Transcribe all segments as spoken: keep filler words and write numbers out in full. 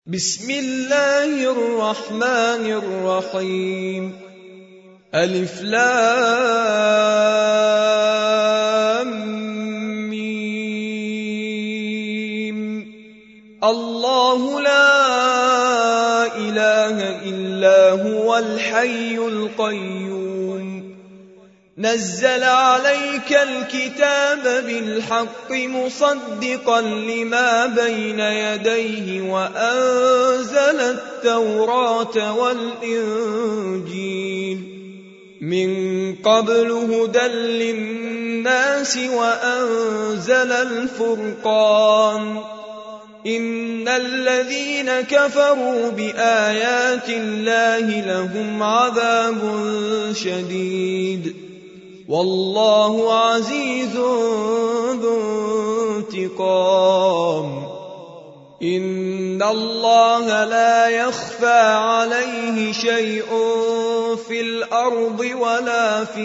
بسم الله الرحمن الرحيم. ألف لام ميم. الله لا إله إلا هو الحي القيوم. نزل عليك الكتاب بالحق مصدقا لما بين يديه وأنزل التوراة والإنجيل من قبل هدى للناس وأنزل الفرقان. إن الذين كفروا بآيات الله لهم عذاب شديد والله عزيز ذو انتقام. إن الله لا يخفى عليه شيء في الأرض ولا في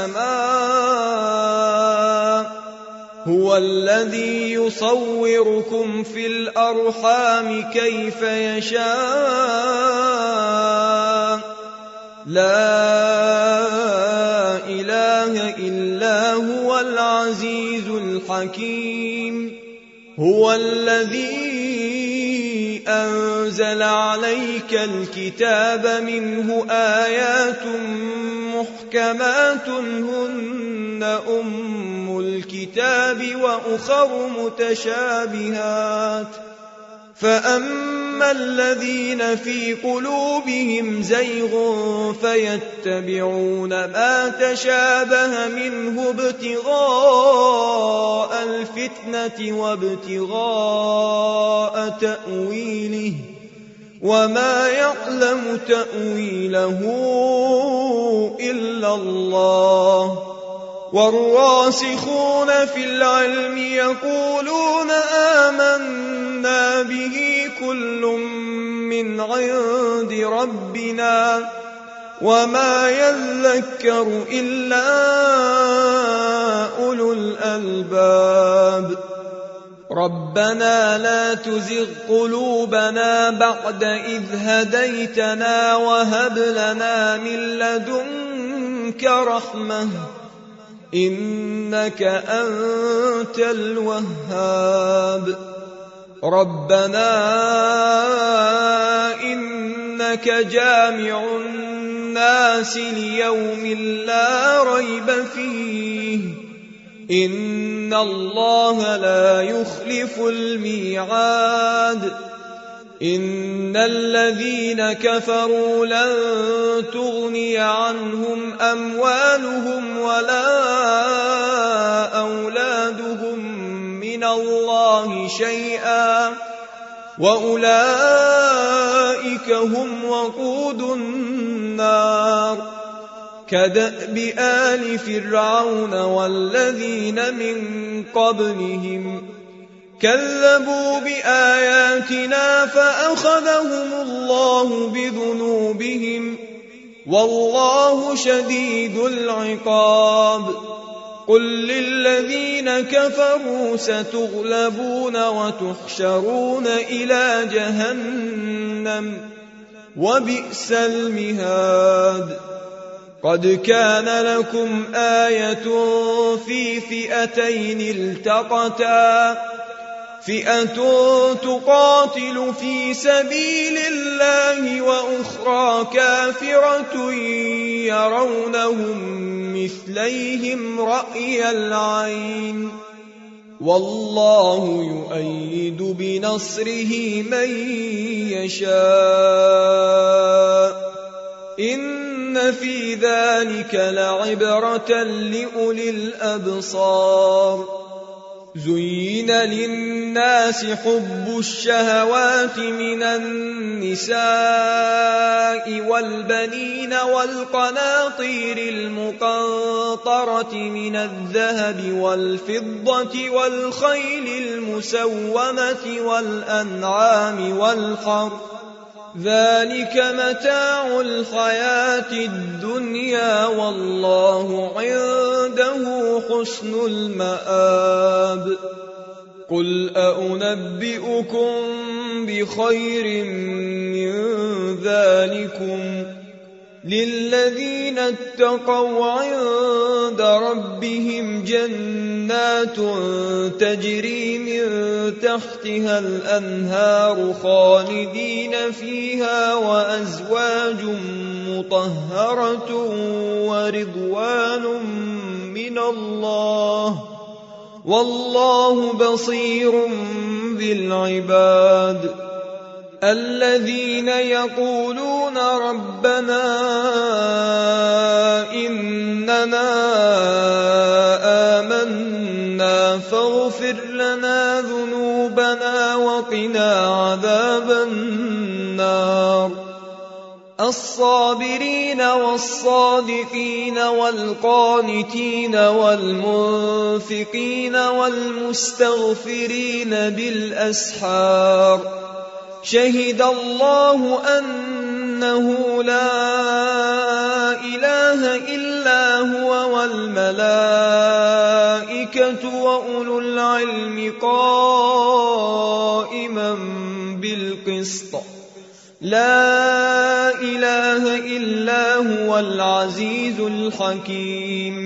السماء. هو الذي يصوركم في الأرحام كيف يشاء. لا إله إلا هو العزيز الحكيم. هو الذي أنزل عليك الكتاب منه آيات محكمات هن أم الكتاب وأخر متشابهات. فأما الذين في قلوبهم زيغ فيتبعون ما تشابه منه ابتغاء الفتنة وابتغاء تأويله وما يعلم تأويله إلا الله. والراسخون في العلم يقولون آمنا به كل من عند ربنا وما يذكر إلا أولو الألباب. ربنا لا تزغ قلوبنا بعد إذ هديتنا وهب لنا من لدنك رحمة إنك أنت الوهاب. ربنا إنك جامع الناس ليوم لا ريب فيه إن الله لا يخلف الميعاد. إن الذين كفروا لن تغني عنهم أموالهم ولا أولادهم من الله شيئا وأولئك هم وقود النار. كدأب آل فرعون والذين من قبلهم كذبوا بآياتنا فأخذهم الله بذنوبهم والله شديد العقاب. قل للذين كفروا ستغلبون وتحشرون إلى جهنم وبئس المهاد. قد كان لكم آية في فئتين التقتا فئة تقاتل في سبيل الله وأخرى كافرة يرونهم مثليهم رأي العين والله يؤيد بنصره من يشاء. إن في ذلك لعبرة لأولي الأبصار. زين للناس حب الشهوات من النساء والبنين والقناطير المقنطرة من الذهب والفضة والخيل المسومة والأنعام والحرث ذلك متاع الحياة الدنيا والله عنده حسن المآب. قل أنبئكم بخير من ذلكم للذين اتقوا عند ربهم جنات تجري من تحتها الأنهار خالدين فيها وأزواج مطهرة ورضوان من الله والله بصير بالعباد الذين يقولون ربنا إننا آمنا فاغفر لنا ذنوبنا وقنا عذاب النار الصابرين والصادقين والقانتين والمنفقين والمستغفرين بالأسحار شهد الله أنه لا إله إلا هو والملائكة وأولو العلم قائما بالقسط لا إله إلا هو العزيز الحكيم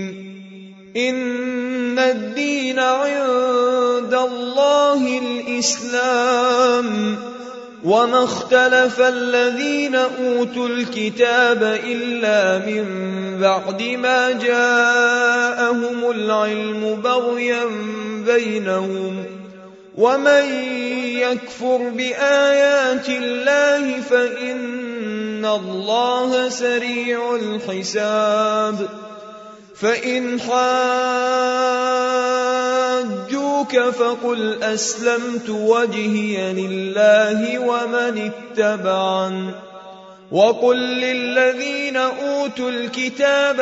إن الدين عند الله الإسلام وما اختلف الذين أوتوا الكتاب إلا من بعد ما جاءهم العلم بغيا بينهم ومن يكفر بآيات الله فإن الله سريع الحساب فإن حاجوك فقل أسلمت وجهي لله ومن اتبعن وقل للذين أوتوا الكتاب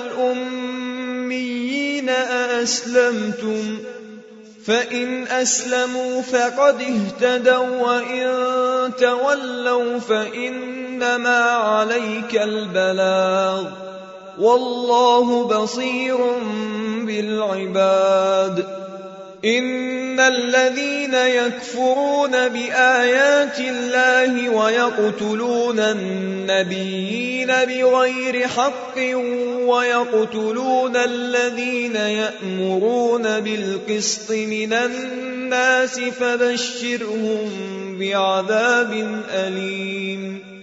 والأميين أأسلمتم فإن أسلموا فقد اهتدوا وإن تولوا فإنما عليك البلاغ والله بصير بالعباد إن الذين يكفرون بآيات الله ويقتلون النبيين بغير حق ويقتلون الذين يأمرون بالقسط من الناس فبشرهم بعذاب أليم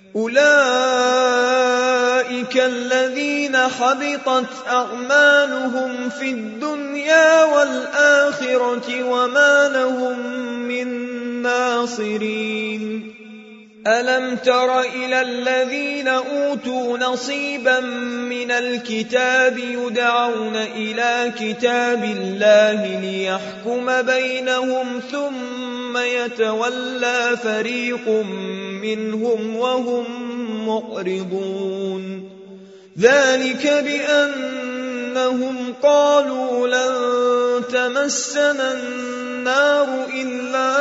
أولئك الذين حبطت أعمالهم في الدنيا والآخرة وما لهم من ناصرين ألم تر إلى الذين أوتوا نصيبا من الكتاب يدعون إلى كتاب الله ليحكم بينهم ثم يتولى فريق منهم وهم معرضون ذلك بأنهم قالوا لن تمسنا النار إلا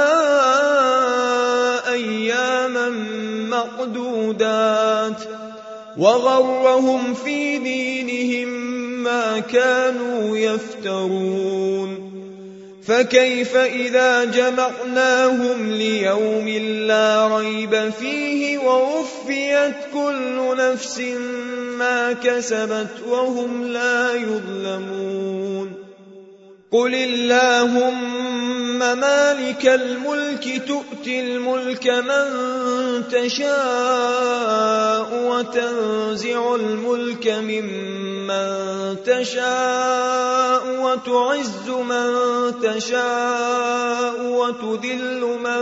أياما معدودات وغرهم في دينهم ما كانوا يفترون فكيف إذا جمعناهم ليوم لا ريب فيه ووفيت كل نفس ما كسبت وهم لا يظلمون قل اللهم مالك الملك تؤتي الملك من تشاء وتنزع الملك ممن تشاء وتعز من تشاء وتذل من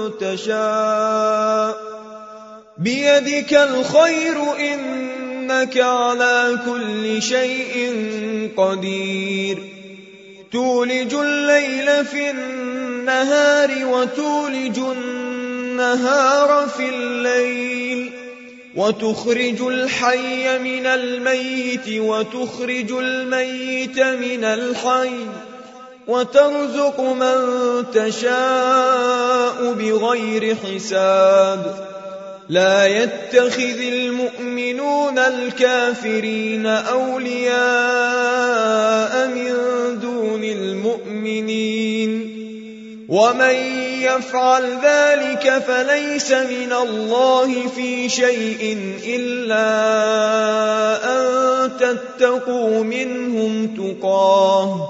تشاء بيدك الخير إنك على كل شيء قدير تولج الليل في النهار وتولج النهار في الليل وتخرج الحي من الميت وتخرج الميت من الحي وترزق من تشاء بغير حساب لا يتخذ المؤمنون الكافرين أولياء من دون المؤمنين ومن يفعل ذلك فليس من الله في شيء إلا أن تتقوا منهم تقاه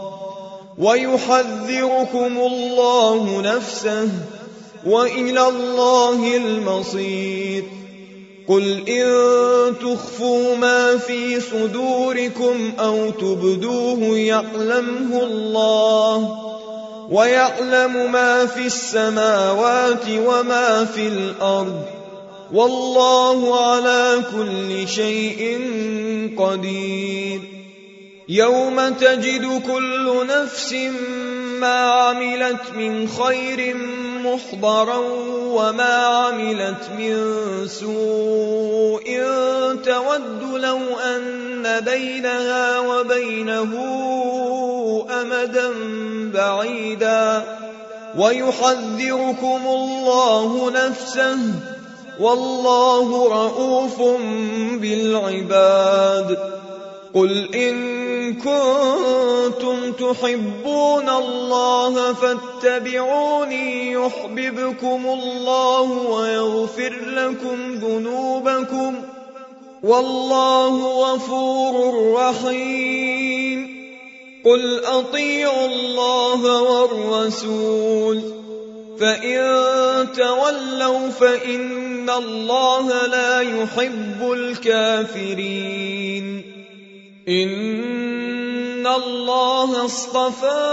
ويحذركم الله نفسه وإلى الله المصير. قل إن تخفوا ما في صدوركم أو تبدوه يعلمه الله ويعلم ما في السماوات وما في الأرض والله على كل شيء قدير. يوم تجد كل نفس ما عملت من خير محضرا وما عملت من سوء تود لو أن بينها وبينه أمدا بعيدا ويحذركم الله نفسه والله رءوف بالعباد. قل إن كنتم تحبون الله فاتبعوني يحببكم الله ويغفر لكم ذنوبكم والله غفور رحيم. قل أطيعوا الله والرسول فإن تولوا فإن الله لا يحب الكافرين. إن الله اصطفى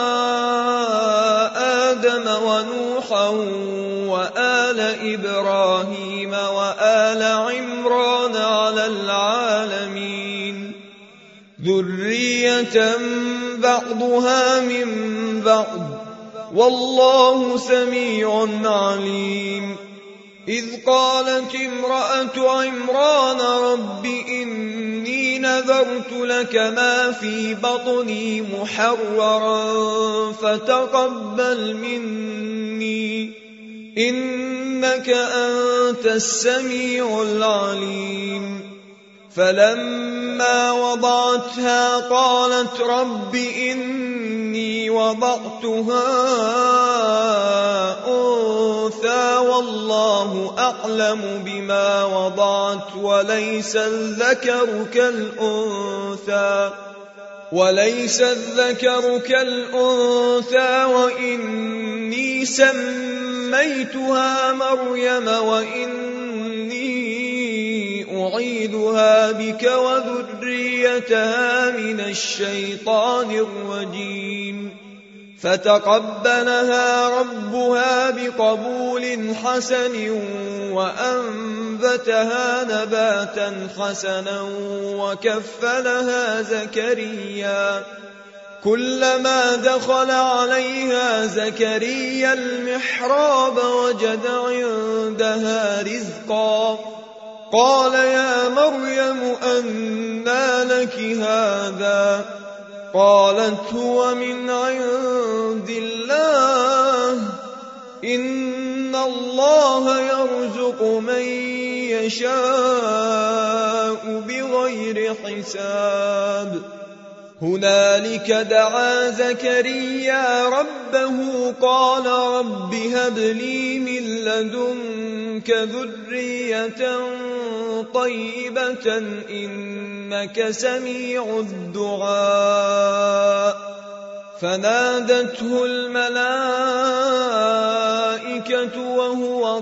آدم ونوحا وآل إبراهيم وآل عمران على العالمين ذرية بعضها من بعض والله سميع عليم. إذ قالت امرأة عمران رب إني نذرت لك ما في بطني محررا فتقبل مني إنك أنت السميع العليم. فلما وضعتها قالت رب إني وضعتها أنثى والله أعلم بما وضعت وليس الذكر كالأنثى وليس الذكر كالأنثى وإني سميتها مريم وإني أعيذها بك وذريتها من الشيطان الرجيم. فتقبلها ربها بقبول حسن وأنبتها نباتا حسنا وكفلها زكريا. كلما دخل عليها زكريا المحراب وجد عندها رزقا قال يا مريم أنى لك هذا قالت هو من عند الله إن الله يرزق من يشاء بغير حساب. هنالك دعا زكريا ربه قال رب هب لي من لدنك ذرية طيبة إنك سميع الدعاء. فنادته الملائكة وهو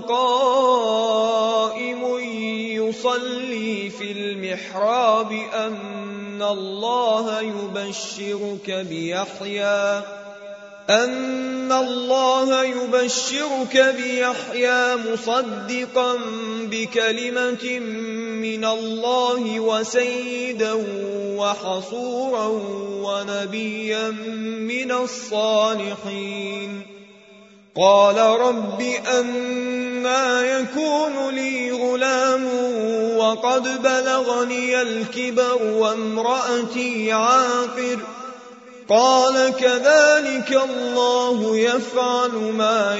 قائم يصلي في المحراب أن الله يبشرك بيحيى أن الله يبشرك بيحيى مصدقا بكلمة من الله وسيدا وحصورا ونبيا من الصالحين. قال رب أنى يكون لي غلام وقد بلغني الكبر وامرأتي عاقر قال كذلك الله يفعل ما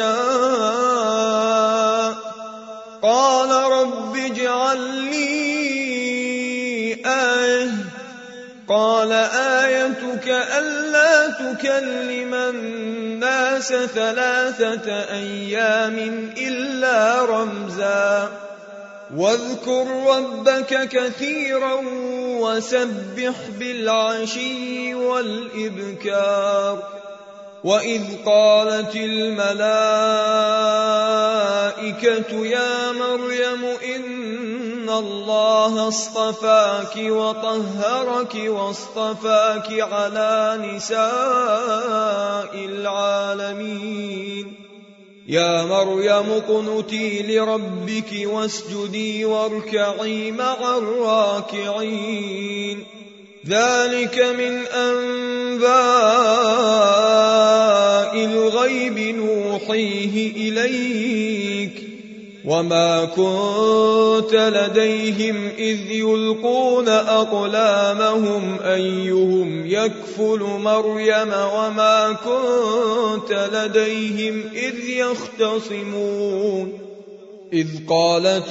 يشاء. قال رب اجعل لي آية قال آيتك ألا تكلم الناس ثلاثة أيام إلا رمزا واذكر ربك كثيرا وسبح بالعشي والإبكار وإذ قالت الملائكة يا مريم إن الله اصطفاك وطهرك واصطفاك على نساء العالمين يا مريم اقنتي لربك واسجدي واركعي مع الراكعين ذلك من أنباء الغيب نوحيه إليك وما كنت لديهم إذ يلقون أقلامهم أيهم يكفل مريم وما كنت لديهم إذ يختصمون إذ قالت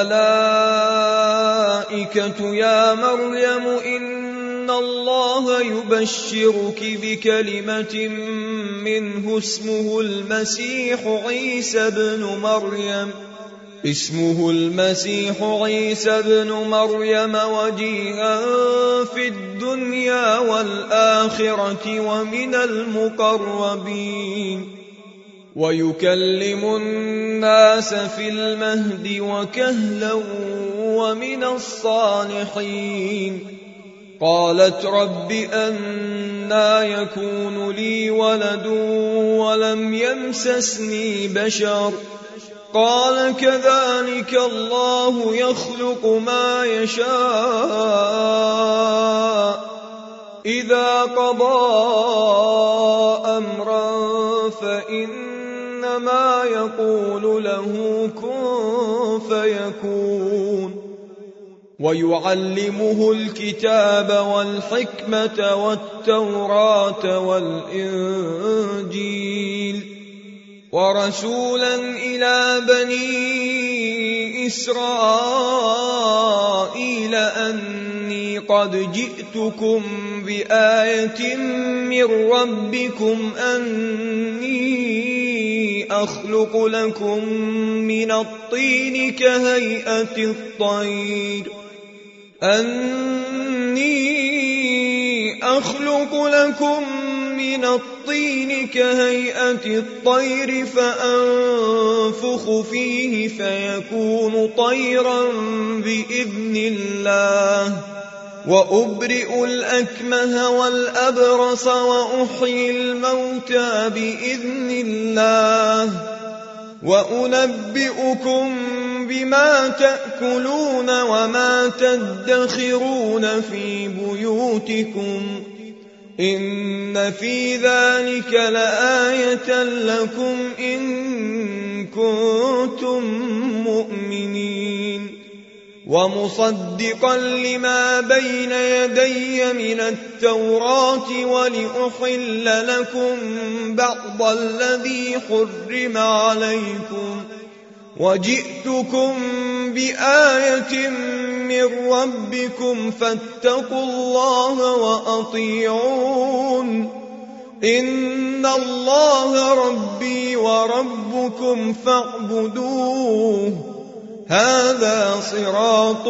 الملائكة يا مريم إن الله يبشرك بكلمة منه اسمه المسيح عيسى بن مريم اسمه المسيح عيسى بن مريم وجيها في الدنيا والآخرة ومن المقربين ويكلم الناس في المهد وكهلا ومن الصالحين قالت رب أنى يكون لي ولد ولم يمسسني بشر قال كذلك الله يخلق ما يشاء إذا قضى أمرا فإنما يقول له كن فيكون ويعلمه الكتاب والحكمة والتوراة والإنجيل ورسولا إلى بني إسرائيل أني قد جئتكم بآية من ربكم أني أخلق لكم من الطين كهيئة الطير أني أخلق لكم من الطين كهيئة الطير فأنفخ فيه فيكون طيرا بإذن الله وأبرئ الأكمه والأبرص وأحيي الموتى بإذن الله وأنبئكم بما تأكلون وما تدخرون في بيوتكم إن في ذلك لآية لكم إن كنتم مؤمنين ومصدقا لما بين يدي من التوراة ولأحل لكم بعض الذي حرم عليكم وجئتكم بآية من ربكم فاتقوا الله وأطيعون إن الله ربي وربكم فاعبدوه هذا صراط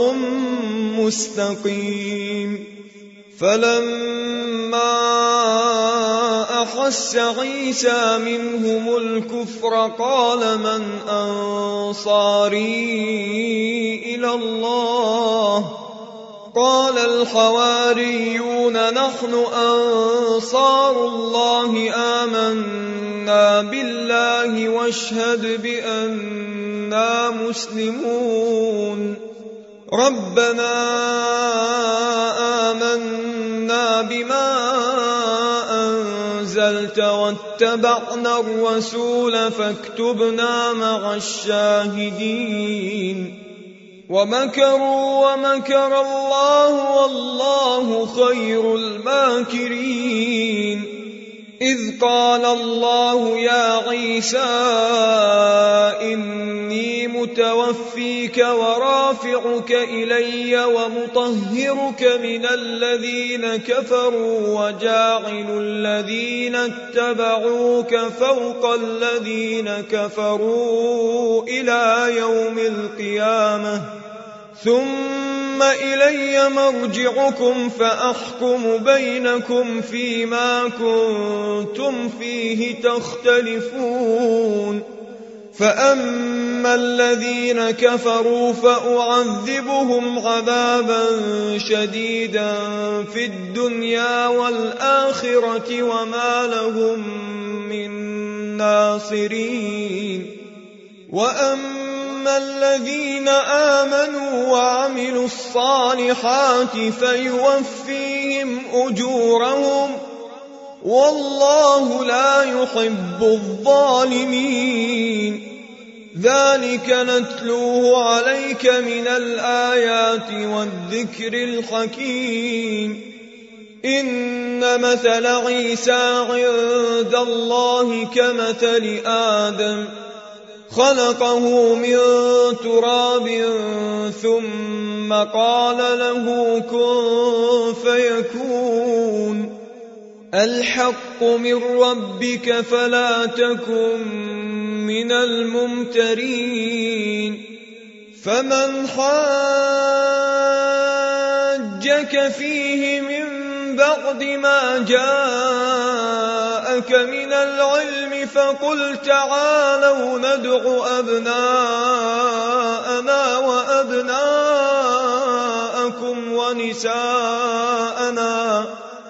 مستقيم فلما أحس عيسى منهم الكفر قال من أنصاري إلى الله قال الحواريون نحن أنصار الله آمنا بالله واشهد بأننا مسلمون ربنا آمنا بما أنزلت واتبعنا الرسول فاكتبنا مع الشاهدين ومكروا ومكر الله والله خير الماكرين إذ قال الله يا عيسى إني متوفيك ورافعك إلي ومطهرك من الذين كفروا وجاعل الذين اتبعوك فوق الذين كفروا إلى يوم القيامة ثم إلي مرجعكم فأحكم بينكم فيما كنتم فيه تختلفون فأما الذين كفروا فأعذبهم عذابا شديدا في الدنيا والآخرة وما لهم من ناصرين وأما الذين آمنوا وعملوا الصالحات فيوفيهم أجورهم والله لا يحب الظالمين ذلك نتلوه عليك من الآيات والذكر الحكيم إن مثل عيسى عند الله كمثل آدم خلقه من تراب ثم قال له كن فيكون الحق من ربك فلا تكن من الممترين فمن حاجك فيه من بعد ما جاءك من العلم فقل تعالوا ندع أبناءنا وأبناءكم ونساءنا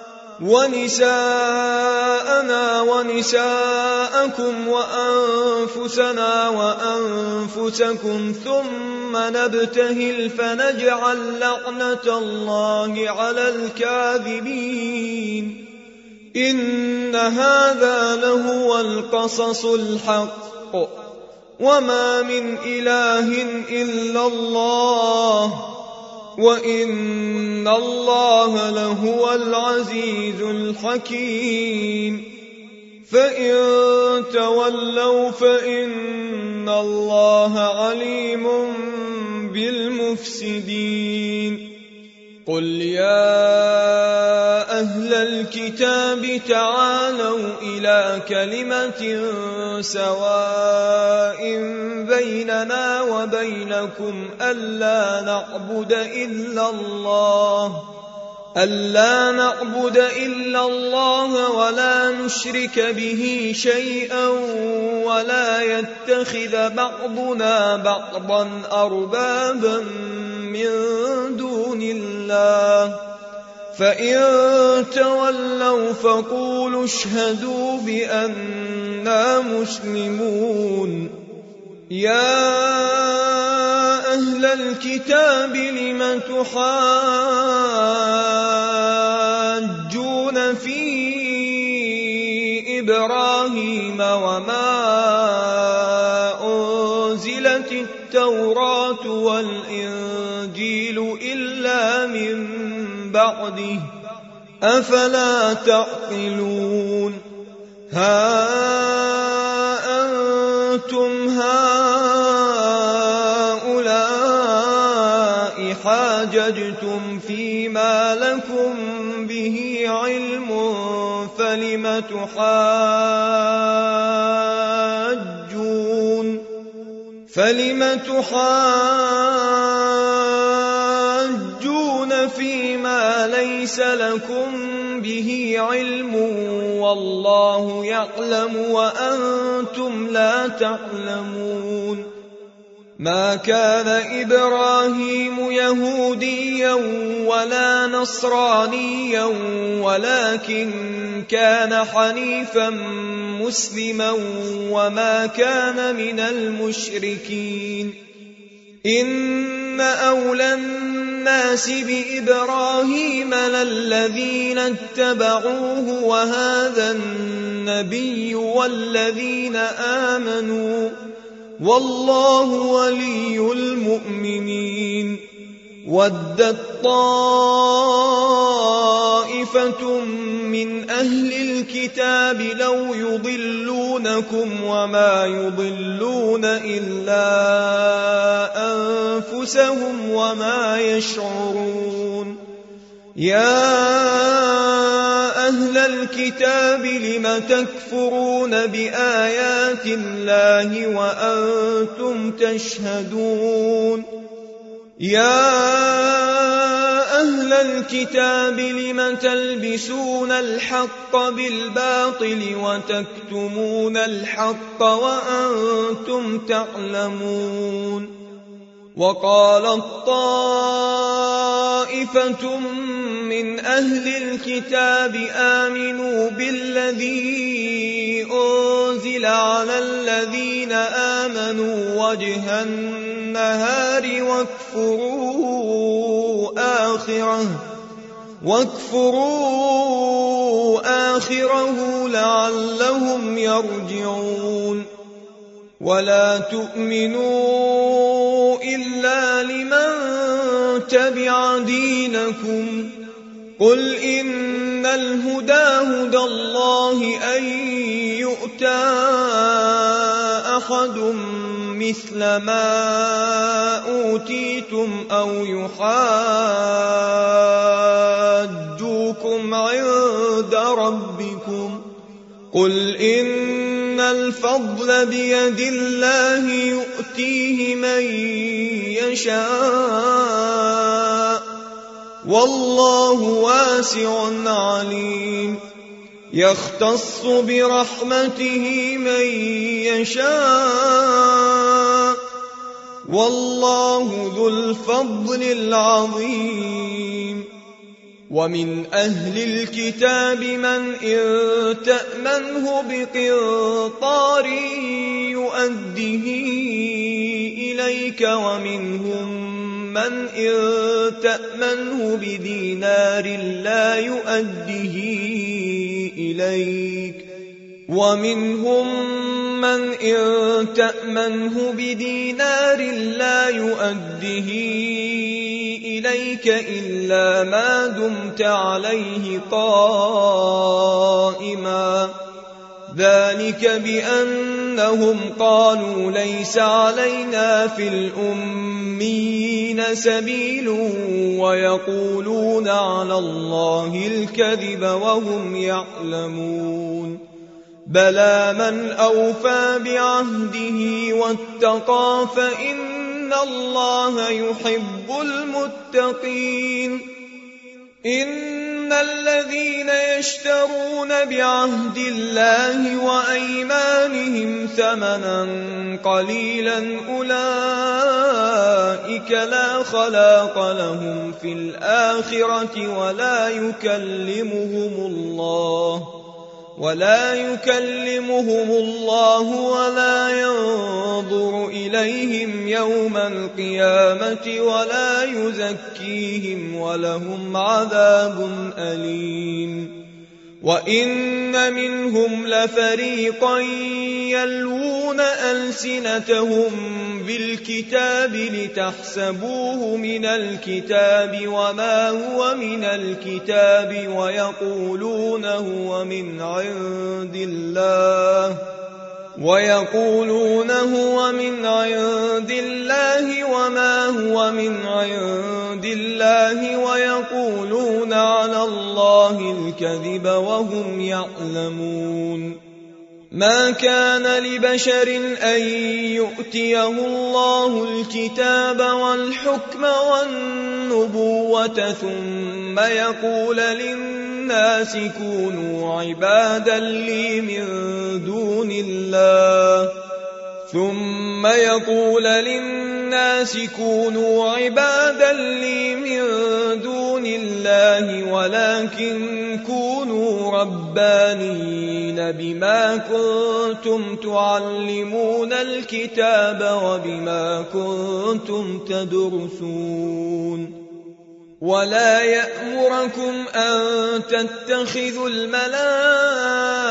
ونساءنا ونساءكم وأنفسنا وأنفسكم ثم نبتهل فنجعل لعنة الله على الكاذبين إن هذا لهو القصص الحق وما من إله إلا الله وإن الله لهو العزيز الحكيم فإن تولوا فإن الله عليم بالمفسدين قل يا أهل الكتاب تعالوا إلى كلمة سواء بيننا وبينكم ألا نعبد إلا الله ألا نعبد إلا الله ولا نشرك به شيئا ولا يتخذ بعضنا بعضا أربابا من دون الله فإن تولوا فقولوا اشهدوا بأننا مسلمون يا أهل الكتاب لم تحاجون في إبراهيم وما أنزلت التوراة والإنجيل إلا من بعده أفلا تعقلون ها أنتم هؤلاء حاججتم فيما لكم به علم فلم تحاجون فلم تحاجون فيما ليس لكم به علم والله يعلم وأنتم لا تعلمون ما كان إبراهيم يهوديا ولا نصرانيا ولكن كان حنيفا مسلما وما كان من المشركين إن أولى الناس بإبراهيم للذين اتبعوه وهذا النبي والذين آمنوا والله ولي المؤمنين وَدَّتْ طَائِفَةٌ مِّنْ أَهْلِ الْكِتَابِ لَوْ يُضِلُّونَكُمْ وَمَا يُضِلُّونَ إِلَّا أَنفُسَهُمْ وَمَا يَشْعُرُونَ يَا أَهْلَ الْكِتَابِ لِمَ تَكْفُرُونَ بِآيَاتِ اللَّهِ وَأَنْتُمْ تَشْهَدُونَ يَا أَهْلَ الْكِتَابِ لِمَ تَلْبِسُونَ الْحَقَّ بِالْبَاطِلِ وَتَكْتُمُونَ الْحَقَّ وَأَنْتُمْ تَعْلَمُونَ وَقَالَتْ طَائِفَةٌ مِّنْ أَهْلِ الْكِتَابِ آمِنُوا بِالَّذِي أُنزِلَ عَلَى الَّذِينَ آمَنُوا وَجْهَ النَّهَارِ وَاكْفُرُوا آخِرَهُ وَاكْفُرُوا آخِرَهُ لَعَلَّهُمْ يَرْجِعُونَ وَلَا تُؤْمِنُوا إِلَّا لِمَن تَبِعَ دِينَكُمْ قُلْ إِنَّ الْهُدَىٰ هُدَى اللَّهِ أَن يُؤْتَىٰ أَحَدٌ مِّثْلَ مَا أُوتِيتُمْ أَوْ يُحَاجُّوكُمْ عِندَ رَبِّكُمْ قُلْ إِنَّ الْفَضْلَ بِيَدِ اللَّهِ يُؤْتِيهِ مَن يَشَاءُ وَاللَّهُ وَاسِعٌ عَلِيمٌ يَخْتَصُّ بِرَحْمَتِهِ مَن يَشَاءُ وَاللَّهُ ذُو الْفَضْلِ الْعَظِيمِ وَمِنْ أَهْلِ الْكِتَابِ مَنْ إِن تَأْمَنْهُ بِقِنطَارٍ يُؤَدِّهِ إِلَيْكَ وَمِنْهُم مَّنْ إِن تَأْمَنْهُ بِدِينَارٍ لَّا يُؤَدِّهِ إِلَيْكَ وَمِنْهُم مَّنْ إِن تَأْمَنْهُ بِدِينَارٍ لَّا يُؤَدِّهِ إِلَيْكَ إِلَّا مَا دُمْتَ عَلَيْهِ قَائِمًا ذَلِكَ بِأَنَّهُمْ قَالُوا لَيْسَ عَلَيْنَا فِي الْأُمِّيِّينَ سَبِيلٌ وَيَقُولُونَ عَلَى اللَّهِ الْكَذِبَ وَهُمْ يَعْلَمُونَ بَلَىٰ مَنْ أَوْفَىٰ بِعَهْدِهِ وَاتَّقَىٰ فَإِنَّ اللَّهَ يُحِبُّ الْمُتَّقِينَ إِنَّ الَّذِينَ يَشْتَرُونَ بِعَهْدِ اللَّهِ وَأَيْمَانِهِمْ ثَمَنًا قَلِيلًا أُولَٰئِكَ لَا خَلَاقَ لَهُمْ فِي الْآخِرَةِ وَلَا يُكَلِّمُهُمُ اللَّهُ ولا يكلمهم الله ولا ينظر إليهم يوم القيامة ولا يزكيهم ولهم عذاب أليم وإن منهم لفريقا يلوون ألسنتهم بالكتاب لتحسبوه من الكتاب وما هو من الكتاب ويقولون هو من عند الله ويقولون هو من عند الله وما هو من عند الله ويقولون على الله الكذب وهم يعلمون ما كان لبشر أن يؤتيه الله الكتاب والحكم والنبوة ثم يقول للناس كونوا عبادا لي من دون الله ثم يقول للناس كونوا عبادا لي من دون الله ولكن كونوا ربانيين بما كنتم تعلمون الكتاب وبما كنتم تدرسون ولا يأمركم أن تتخذوا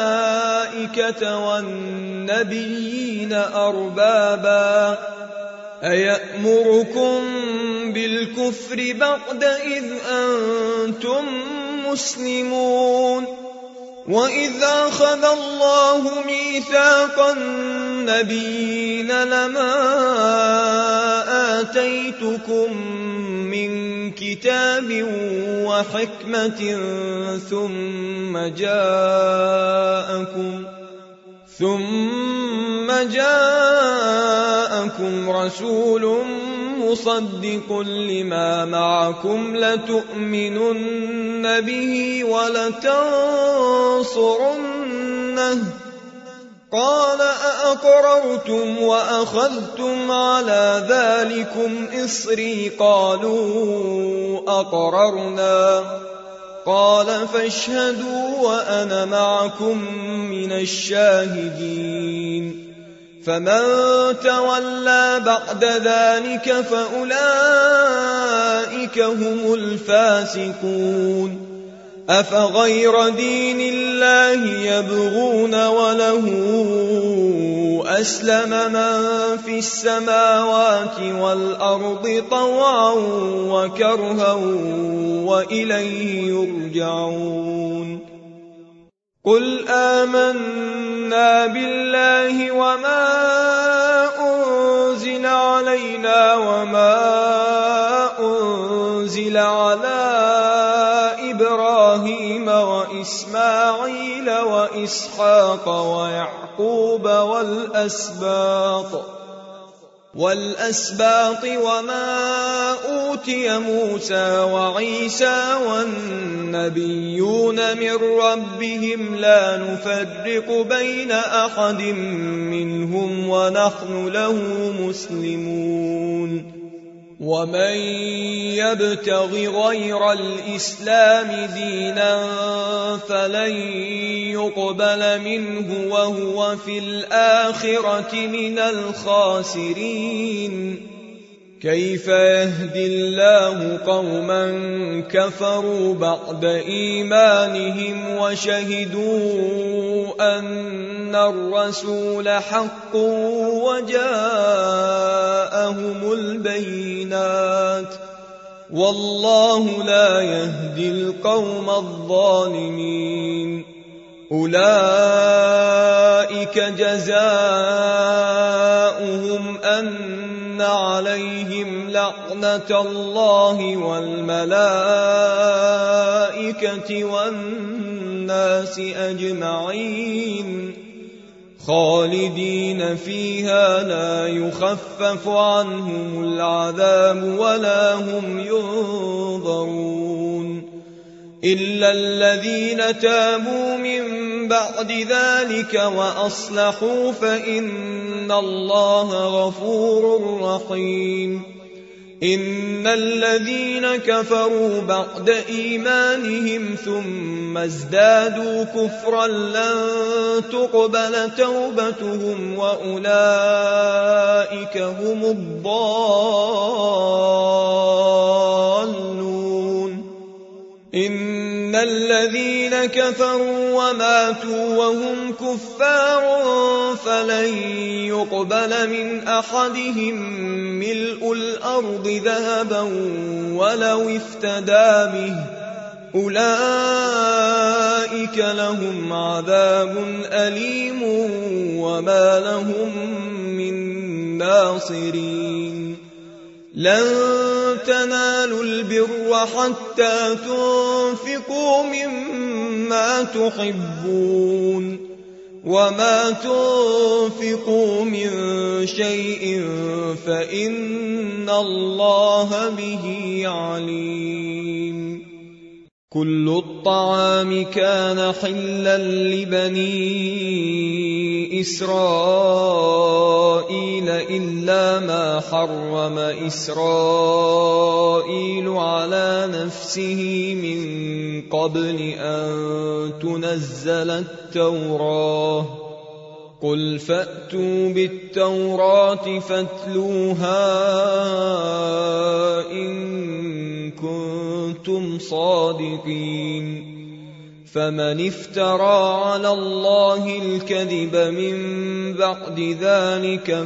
الملائكة والنبيين أربابا أيأمركم بالكفر بعد إذ أنتم مسلمون وإذ أخذ الله ميثاق النبيين لما آتيتكم من كتاب وحكمة ثم جاءكم ثم جاءكم رسول مصدق لما معكم لتؤمنن به ولتنصرنه قال أأقررتم وأخذتم على ذلكم إصري قالوا أقررنا قال فاشهدوا وأنا معكم من الشاهدين فمن تولى بعد ذلك فأولئك هم الفاسقون أفغير دين الله يبغون وله أسلم من في السماوات والأرض طوعا وكرها وإليه يرجعون قل آمنا بالله وما أنزل علينا وما أنزل على إبراهيم وإسماعيل وإسحاق ويعقوب والأسباط والأسباط وما أوتي موسى وعيسى والنبيون من ربهم لا نفرق بين أحد منهم ونحن له مسلمون ومن يبتغ غير الإسلام دينا فلن يقبل منه وهو في الآخرة من الخاسرين كيف يهدي الله قوما كفروا بعد إيمانهم وشهدوا أن الرسول حق وجاءهم البينات والله لا يهدي القوم الظالمين أولئك جزاؤهم أن عليهم لعنة الله والملائكة والناس أجمعين خالدين فيها لا يخفف عنهم العذاب ولا هم ينظرون إلا الذين تابوا من بعد ذلك وأصلحوا فإن الله غفور رحيم إن الذين كفروا بعد إيمانهم ثم ازدادوا كفرا لن تقبل توبتهم وأولئك هم الضالون إن الذين كفروا وماتوا وهم كفار فلن يقبل من أحدهم ملء الأرض ذهبا ولو افتدى به أولئك لهم عذاب أليم وما لهم من ناصرين لن تنالوا البر حتى تنفقوا مما تحبون وما تنفقوا من شيء فإن الله به عليم كل الطعام كان حلا لبني إسرائيل إلا ما حرم إسرائيل على نفسه من قبل أن تنزل التوراة قل فأتوا بالتوراة فاتلوها إن كنتم صادقين فمن افترى على الله الكذب من بعد ذلك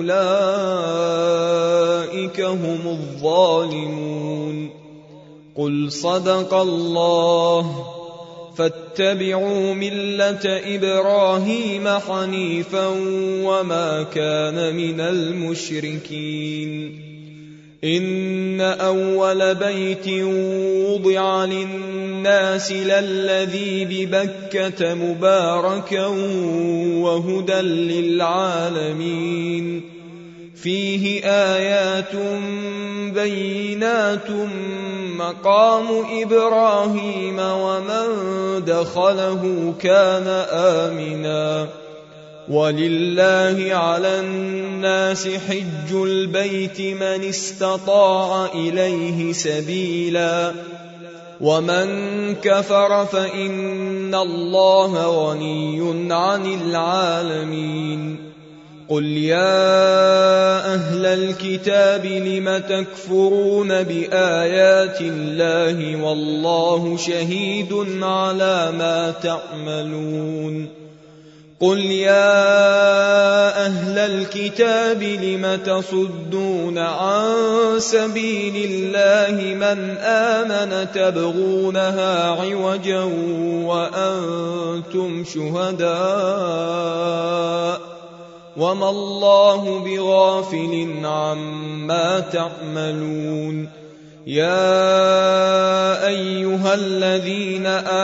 فأولئك هم الظالمون. قل صدق الله، فاتبعوا ملة إبراهيم حنيفا وما كان من المشركين. إن أول بيت وضع للناس للذي ببكة مباركا وهدى للعالمين، فيه آيات بينات مقام إبراهيم ومن دخله كان آمنا، ولله على الناس حج البيت من استطاع إليه سبيلا، ومن كفر فإن الله غني عن العالمين. قل يا أهل الكتاب لم تكفرون بآيات الله والله شهيد على ما تعملون. قل يا أهل الكتاب لم تصدون عن سبيل الله من آمن تبغونها عوجا وأنتم شهداء وما الله بغافل عما تعملون. يا أيها الذين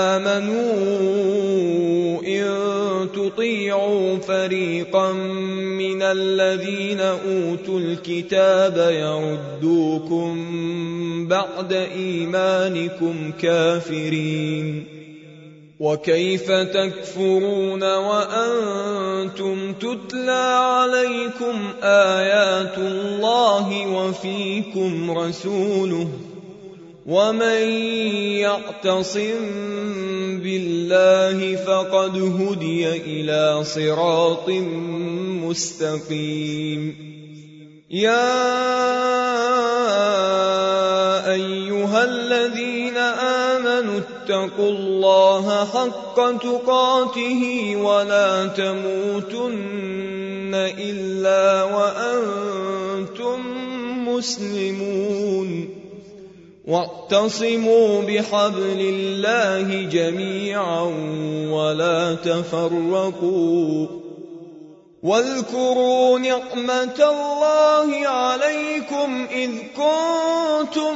آمنوا إن تطيعوا فريقا من الذين أوتوا الكتاب يردوكم بعد إيمانكم كافرين، وكيف تكفرون وأنتم تتلى عليكم آيات الله وفيكم رسوله، ومن يعتصم بالله فقد هدي إلى صراط مستقيم. يا أيها الذين آمنوا اتقوا الله حق تقاته ولا تموتن إلا وأنتم مسلمون، واعتصموا بحبل الله جميعا ولا تفرقوا، واذكروا نعمة الله عليكم إذ كنتم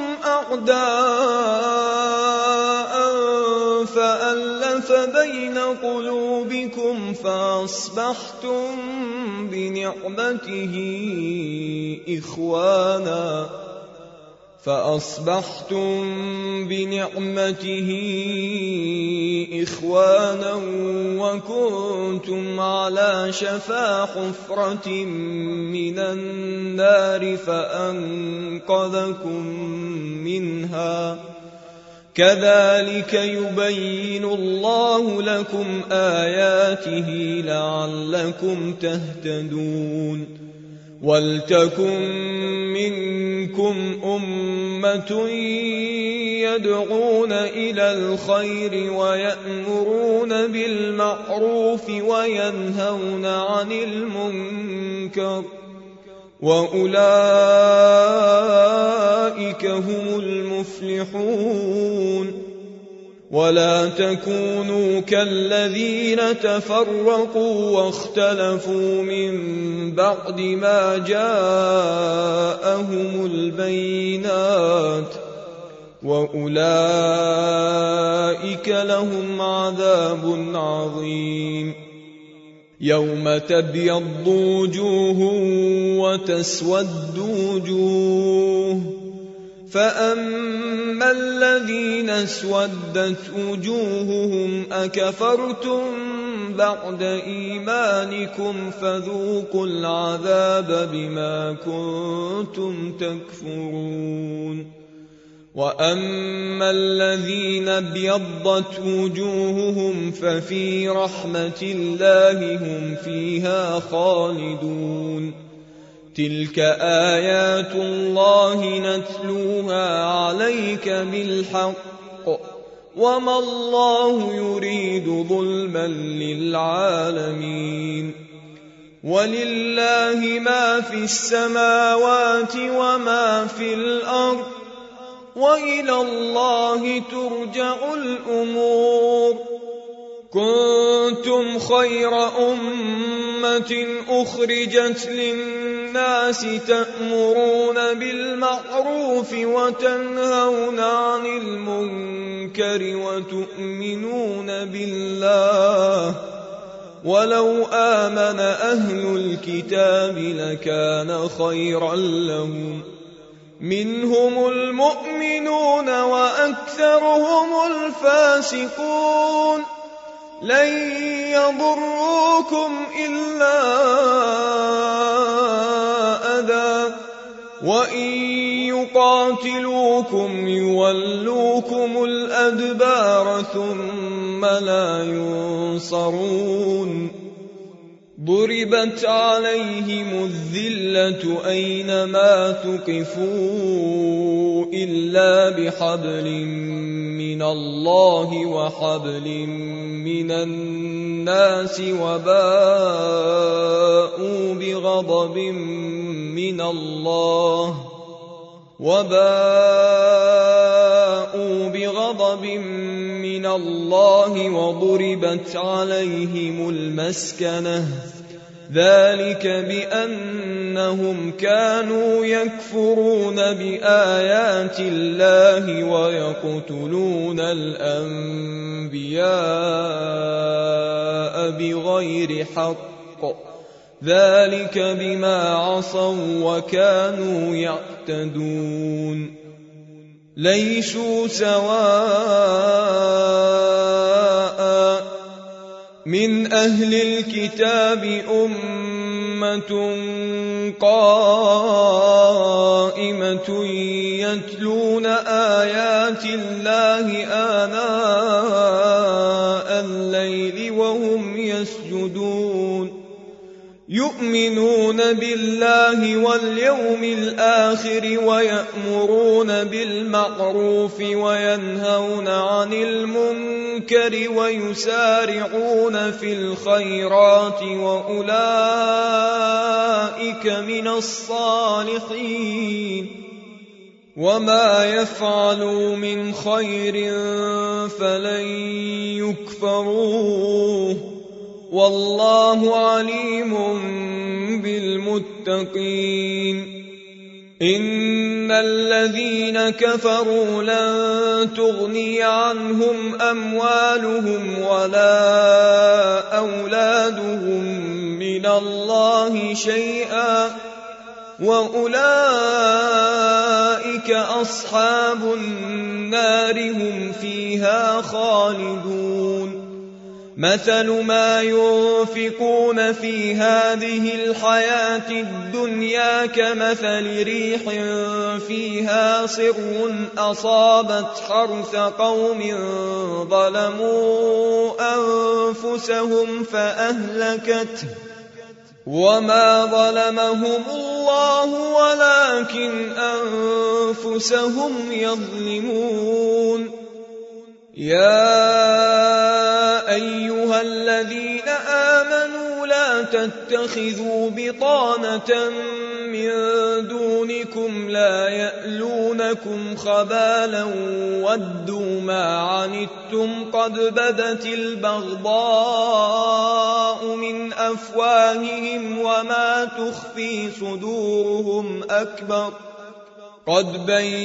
أعداء فألف بين قلوبكم فأصبحتم بنعمته إخوانا فأصبحتم بنعمته إخوانا وكنتم على شفا حفرة من النار فأنقذكم منها. كذلك يبين الله لكم آياته لعلكم تهتدون. ولتكن منكم أمة يدعون إلى الخير ويأمرون بالمعروف وينهون عن المنكر، وأولئك هم المفلحون. ولا تكونوا كالذين تفرقوا واختلفوا من بعد ما جاءهم البينات، وأولئك لهم عذاب عظيم. يوم تبيض وجوه وتسود وجوه، فأما الذين اسودت وجوههم أكفرتم بعد إيمانكم فذوقوا العذاب بما كنتم تكفرون. وأما الذين ابيضت وجوههم ففي رحمة الله هم فيها خالدون. تلك آيات الله نتلوها عليك بالحق، وما الله يريد ظلما للعالمين ولله ما في السماوات وما في الأرض وإلى الله ترجع الأمور كنتم خير أمة أخرجت للناس تأمرون بالمعروف وتنهون عن المنكر وتؤمنون بالله ولو آمن أهل الكتاب لكان خيرا لهم منهم المؤمنون وأكثرهم الفاسقون لن يضروكم إلا أذى وإن يقاتلوكم يولوكم الأدبار ثم لا ينصرون ضربت عليهم الذلة أينما ثقفوا إلا بحبل من الله وحبل من الناس وباءوا بغضب من الله وباءوا بغضب من الله وضربت عليهم المسكنة ذلك بأنهم كانوا يكفرون بآيات الله ويقتلون الأنبياء بغير حق ذلك بما عصوا وكانوا يعتدون ليسوا سواء من أهل الكتاب أمة قائمة يتلون آيات الله آناء الليل وهم يسجدون يؤمنون بالله واليوم الآخر ويأمرون بالمعروف وينهون عن المنكر ويسارعون في الخيرات وأولئك من الصالحين وما يفعلوا من خير فلن يكفروه والله عليم بالمتقين إن الذين كفروا لن تغني عنهم أموالهم ولا أولادهم من الله شيئا وأولئك أصحاب النار هم فيها خالدون مثل ما ينفقون في هذه الحياة الدنيا كمثل ريح فيها صر أصابت حرث قوم ظلموا أنفسهم فأهلكته وما ظلمهم الله ولكن أنفسهم يظلمون يا أيها الذين آمنوا لا تتخذوا بطانة من دونكم لا يألونكم خبالا ودوا ما عنتم قد بدت البغضاء من أفواههم وما تخفي صدورهم أكبر قد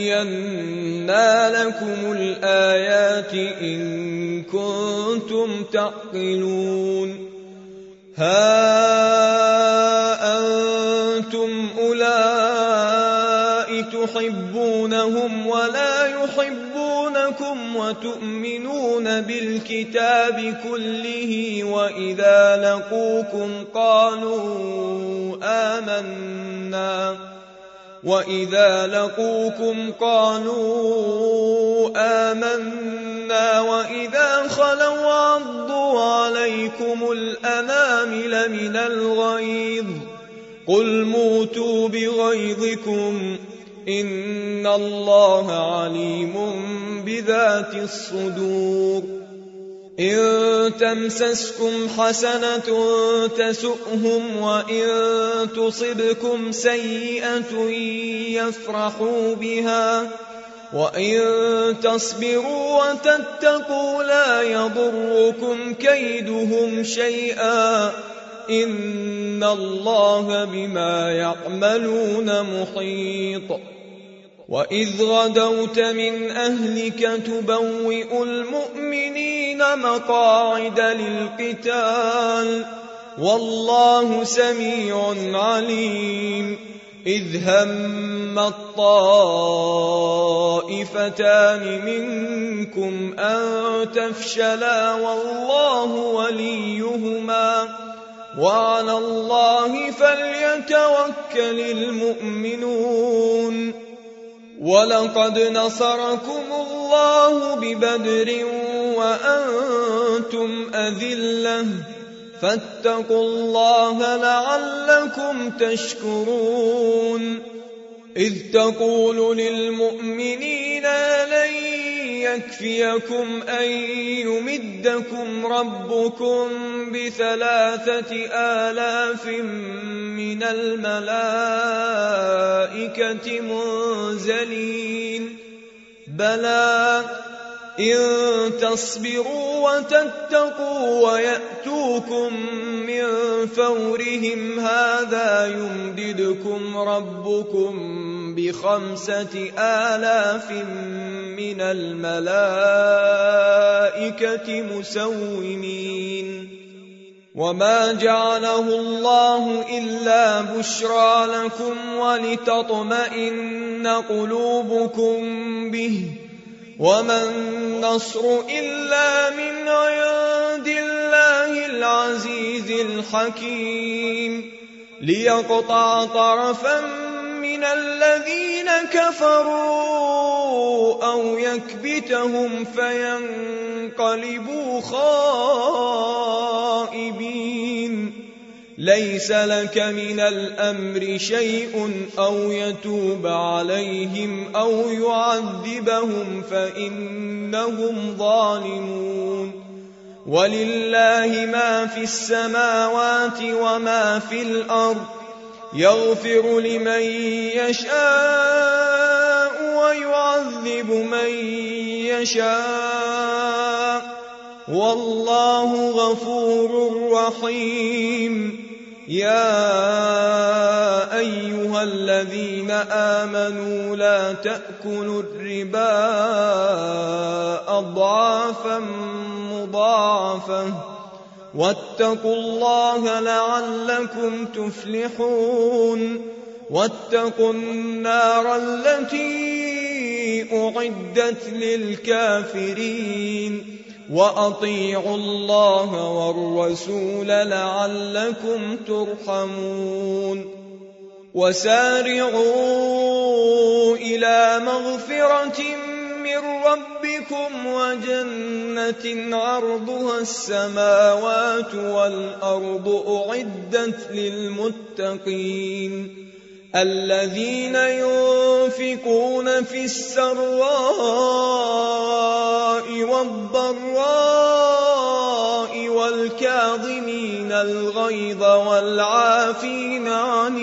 بينا لكم الآيات إن كنتم تعقلون ها أنتم أولئك تحبونهم ولا يحبونكم وتؤمنون بالكتاب كله وإذا لقوكم قالوا آمنا وإذا لقوكم قالوا آمنا وإذا خلوا عضوا عليكم الأنامل من الغيظ قل موتوا بغيظكم إن الله عليم بذات الصدور إن تمسسكم حسنة تسؤهم وإن تصبكم سيئة يفرحوا بها وإن تصبروا وتتقوا لا يضركم كيدهم شيئا إن الله بما يعملون محيط وإذ غدوت من أهلك تبوئ المؤمنين مقاعد للقتال والله سميع عليم إذ هم الطائفتان منكم أن تفشلا والله وليهما وعلى الله فليتوكل المؤمنون ولقد نصركم الله ببدر وأنتم أذلة فاتقوا الله لعلكم تشكرون إذ تقول للمؤمنين لن يكفيكم أن يمدكم ربكم بثلاثة آلاف من الملائكة منزلين بلى إن تصبروا وتتقوا ويأتوكم من فورهم هذا يمددكم ربكم بخمسة آلاف من الملائكة مسومين وما جعله الله إلا بشرى لكم ولتطمئن قلوبكم به وما النصر إلا من عند الله العزيز الحكيم ليقطع طرفا من الذين كفروا أو يكبتهم فينقلبوا خائبين ليس لك من الأمر شيء أو يتوب عليهم أو يعذبهم فإنهم ظالمون ولله ما في السماوات وما في الأرض يغفر لمن يشاء ويعذب من يشاء والله غفور رحيم يا أيها الذين آمنوا لا تأكلوا الربا أضعافا مضاعفة واتقوا الله لعلكم تفلحون واتقوا النار التي أعدت للكافرين وأطيعوا الله والرسول لعلكم ترحمون وسارعوا إلى مغفرة من ربكم وجنة عرضها السماوات والأرض أعدت للمتقين الذين ينفقون في السراء والضراء والكاظمين الغيظ والعافين عن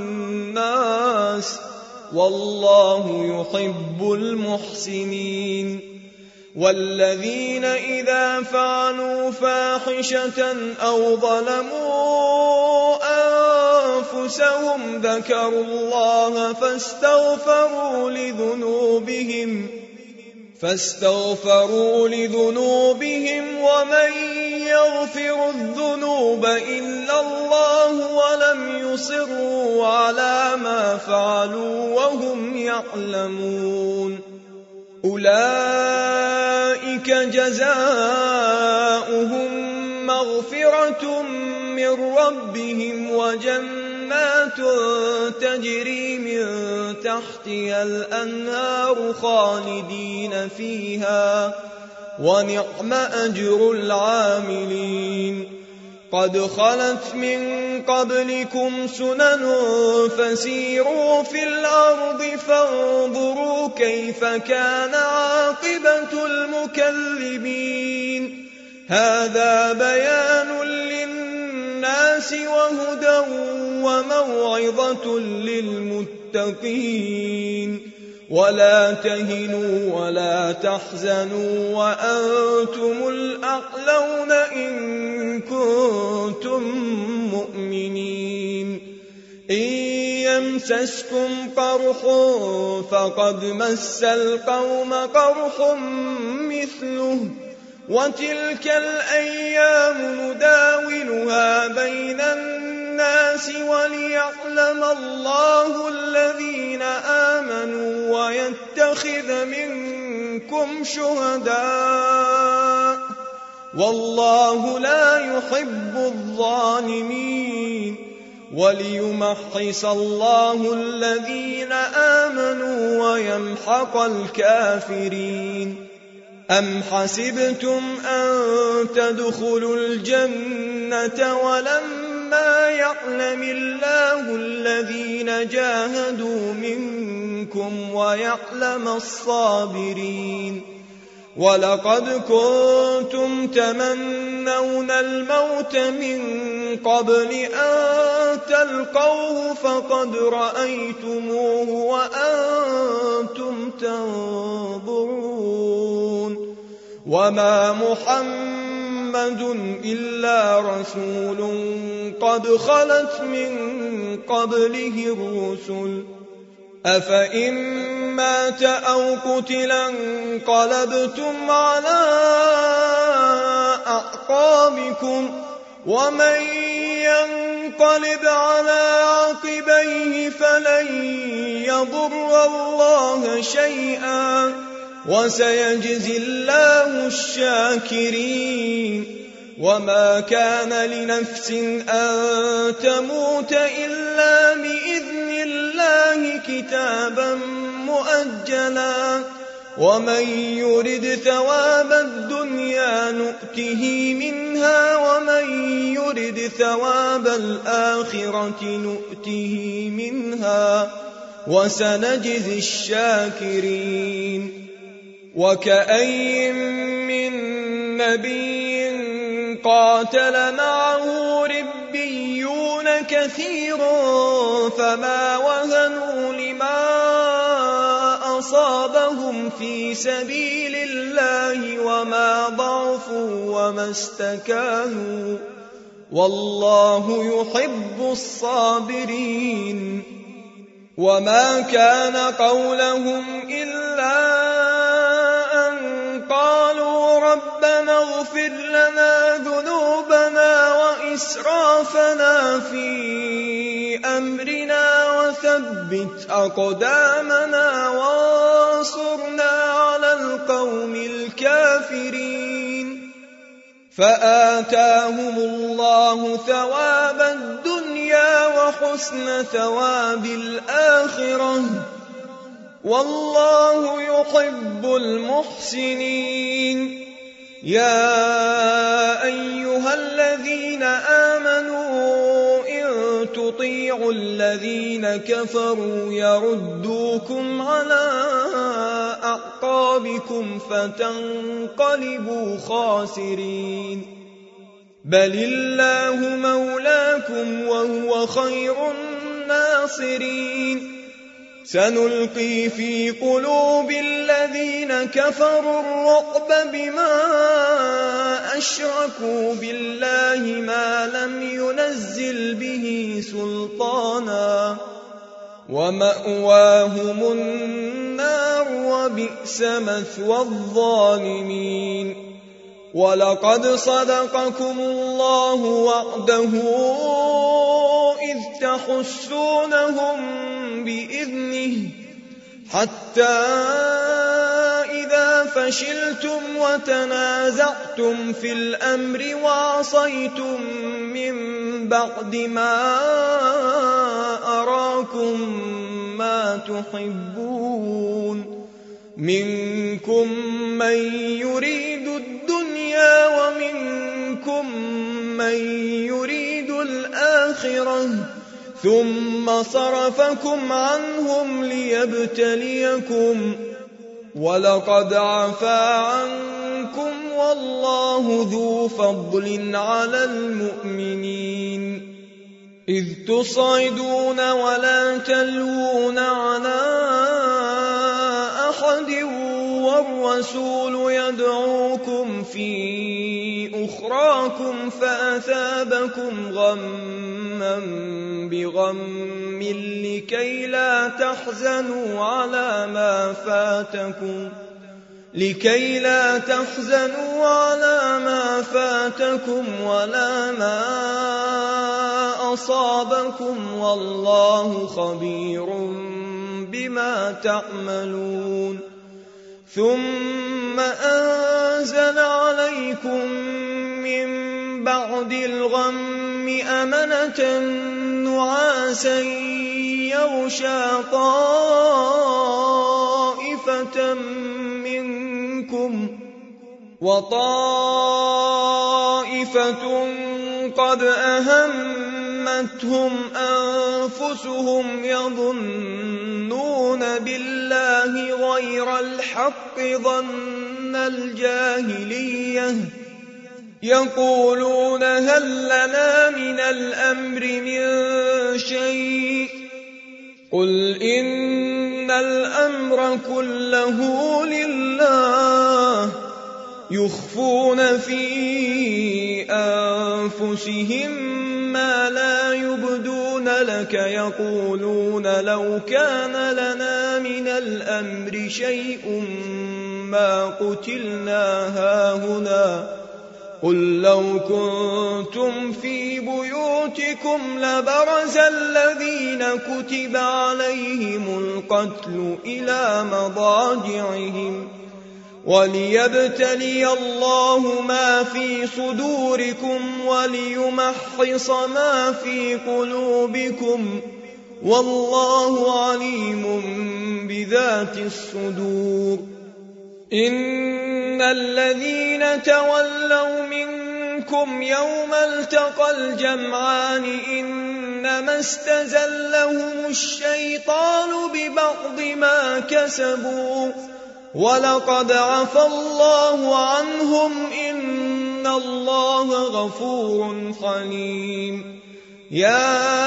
الناس والله يحب المحسنين والذين إذا فعلوا فاحشة أو ظلموا أنفسهم ذكروا الله فاستغفروا لذنوبهم فاستغفروا لذنوبهم ومن يغفر الذنوب إلا الله ولم يصروا على ما فعلوا وهم يعلمون أولئك جزاؤهم مغفرة من ربهم وجنات تجري من تحتها الأنهار خالدين فيها ونعم أجر العاملين قد خلت من قبلكم سنن فسيروا في الأرض فانظروا كيف كان عاقبة المكذبين هذا بيان للناس وهدى وموعظة للمتقين ولا تهنوا ولا تحزنوا وأنتم الأعلون إن كنتم مؤمنين إن يمسسكم قرح فقد مس القوم قرح مثله وتلك الأيام نداولها بين الناس وليعلم الله الذين آمنوا ويتخذ منكم شهداء والله لا يحب الظالمين وليمحص الله الذين آمنوا ويمحق الكافرين أم حسبتم أن تدخلوا الجنة ولما يعلم الله الذين جاهدوا منكم ويعلم الصابرين ولقد كنتم تمنون الموت من قبل أن تلقوه فقد رأيتموه وأنتم تنظرون وما محمد إلا رسول قد خلت من قبله الرسل أفإن مات أو قتلا انقلبتم على أعقابكم ومن ينقلب على عقبيه فلن يضر الله شيئا وسيجزي الله الشاكرين وما كان لنفس أن تموت إلا بإذن الله كتابا مؤجلا ومن يرد ثواب الدنيا نؤته منها ومن يرد ثواب الآخرة نؤته منها وسنجزي الشاكرين وكأين من نبي قاتل معه ربيون كثير فما وهنوا لما أصابهم في سبيل الله وما ضعفوا وما استكانوا والله يحب الصابرين وما كان قولهم إلا أن قالوا ربنا اغفر لنا ذنوبنا وإسرافنا في أمرنا وثبت أقدامنا وانصرنا على القوم الكافرين فآتاهم الله ثواب الدنيا وحسن ثواب الآخرة والله يحب المحسنين يا أيها الذين آمنوا إن تطيعوا الذين كفروا يردوكم على أعقابكم فتنقلبوا خاسرين بل الله مولاكم وهو خير الناصرين سنلقي في قلوب الذين كفروا الرعب بما أشركوا بالله ما لم ينزل به سلطانا ومأواهم النار وبئس مثوى الظالمين ولقد صدقكم الله وعده إذ تحسونهم بإذنه حتى إذا فشلتم وتنازعتم في الأمر وعصيتم من بعد ما أراكم ما تحبون منكم من يريد الدنيا ومنكم من الآخرة ثم صرفكم عنهم ليبتليكم ولقد عفا عنكم والله ذو فضل على المؤمنين إذ تصعدون ولا تلوون على أحد والرسول يدعوكم في أخراكم فأثابكم غما بغم لكي لا تحزنوا على ما فاتكم لكي لا تحزنوا على ما فاتكم ولا ما أصابكم والله خبير بما تعملون ثم أنزل عليكم من بعد الغم أمنة نعاسا يغشى طائفة منكم وطائفة قد أهمتهم أنفسهم يظنون بالله غير الحق ظن الجاهلية يقولون هل لنا من الأمر من شيء قل إن الأمر كله لله يخفون في أنفسهم ما لا يبدون لك يقولون لو كان لنا من الأمر شيء ما قتلنا هاهنا قل لو كنتم في بيوتكم لبرز الذين كتب عليهم القتل إلى مضاجعهم وليبتلي الله ما في صدوركم وليمحص ما في قلوبكم والله عليم بذات الصدور إن الذين تولوا منكم يوم التقى الجمعان إنما استزلهم الشيطان ببعض ما كسبوا ولقد عفى الله عنهم إن الله غفور حليم يا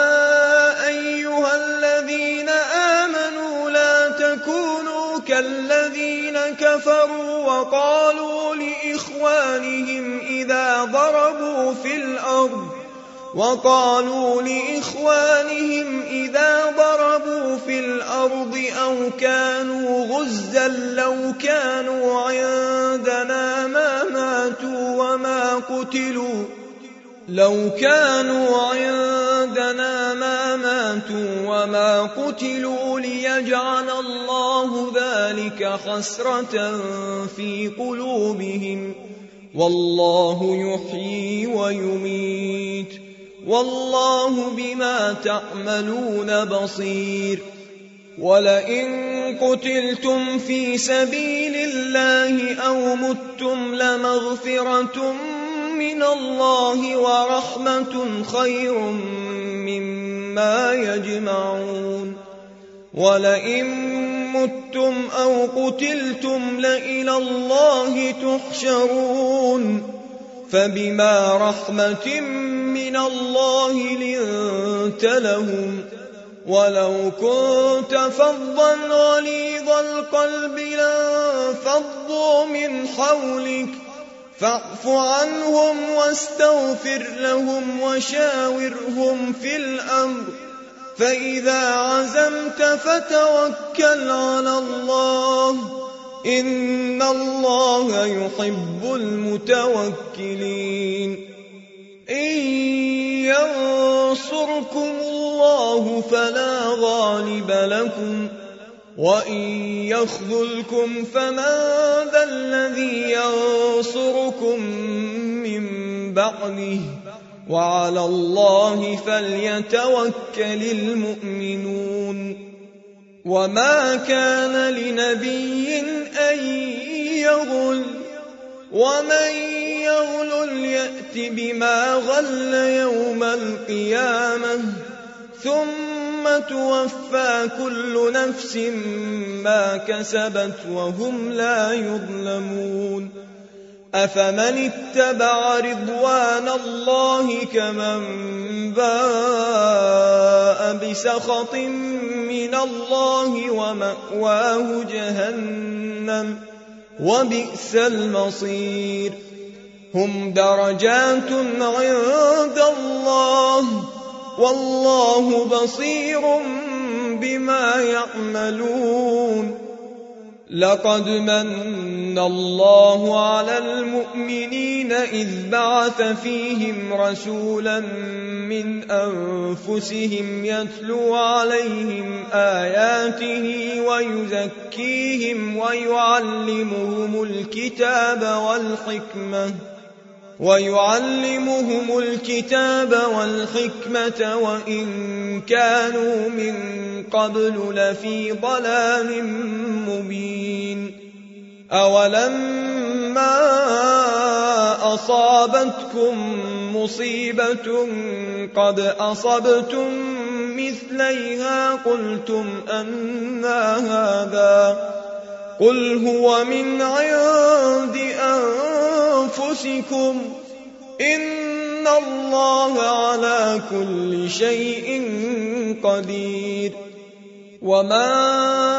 أيها الذين آمنوا لا تكونوا كالذين كفروا وقالوا لإخوانهم إذا ضربوا في الأرض وقالوا لإخوانهم إذا ضربوا في الأرض أو كانوا غزا لو كانوا عندنا ما ماتوا وما قتلوا لو كانوا عندنا ما ماتوا وما قتلوا ليجعل الله ذلك حسرة في قلوبهم والله يحيي ويميت والله بما تعملون بصير ولئن قتلتم في سبيل الله أو متم لمغفرة من الله ورحمة خير مما يجمعون ولئن متم أو قتلتم لإلى الله تحشرون فبما رحمة من الله لنت لهم ولو كنت فظا غليظ القلب لانفضوا من حولك فاعف عنهم واستغفر لهم وشاورهم في الأمر فإذا عزمت فتوكل على الله إن الله يحب المتوكلين إن ينصركم الله فلا غالب لكم وإن يخذلكم فمن ذا الذي ينصركم من بعده وعلى الله فليتوكل المؤمنون وما كان لنبي أن يغل ومن يغلل يأت بما غل يوم القيامة ثم توفى كل نفس ما كسبت وهم لا يظلمون أفمن اتبع رضوان الله كمن باء بسخط من الله ومأواه جهنم وبئس المصير هم درجات عند الله والله بصير بما يعملون لقد من الله على المؤمنين إذ بعث فيهم رسولا من أنفسهم يتلو عليهم آياته ويزكيهم ويعلمهم الكتاب والحكمة ويعلمهم الكتاب والحكمة وإن كانوا من قبل لفي ضلال مبين أولما أصابتكم مصيبة قد أصبتم مثليها قلتم أنى هذا قل هو من عند أنفسكم إن الله على كل شيء قدير وما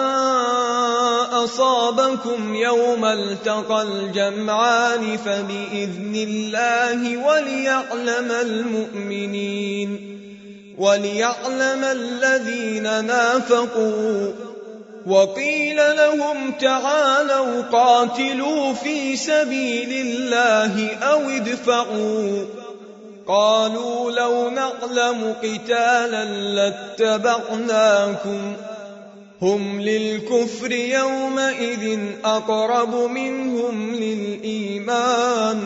أصابكم يوم التقى الجمعان فبإذن الله وليعلم المؤمنين وليعلم الذين نافقوا وقيل لهم تعالوا قاتلوا في سبيل الله أو ادفعوا قالوا لو نعلم قتالا لاتبعناكم هم للكفر يومئذ أقرب منهم للإيمان